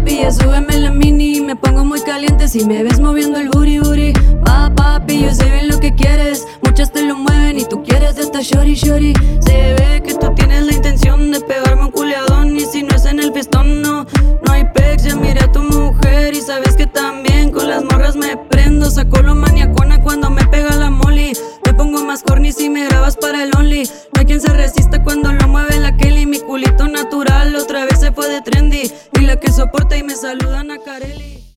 papi, ya súbeme la mini. Me pongo muy caliente si me ves moviendo el booty, booty. Papi, yo sé bien lo que quieres. Muchas te lo mueven y tú quieres de esta shorty, shorty. Se ve que tú tienes la intención de pegarme un culeadón. Y si no es en el pistón, no hay pex. Ya miré a tu mujer y sabes que también con las morras me prendo. Saco lo maniacona cuando me pega la molly. Me pongo más corny si me grabas para el only. No hay quien se resista cuando lo mueve la Kelly. Mi culito natural otra vez se fue de trendy. Y la que soporta y me saludan a Carelli.